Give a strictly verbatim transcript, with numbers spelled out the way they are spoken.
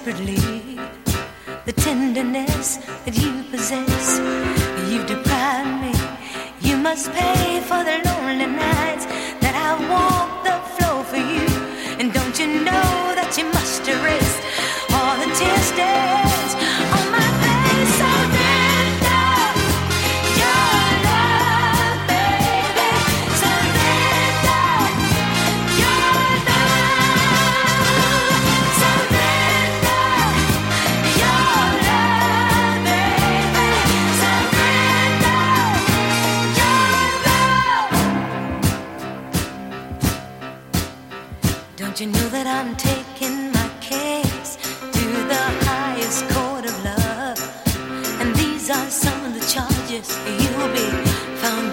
desperately the tenderness that you possess. You've deprived me. You must pay for the lonely nights that I walk the floor for you. And don't you know that you must erase all the tear stains on my face? Surrender your love, baby. Surrender your love. Surrender your love, baby. Surrender your love. Don't you know that I'm taking my case to the highest court of love? And these are some of the charges you'll be found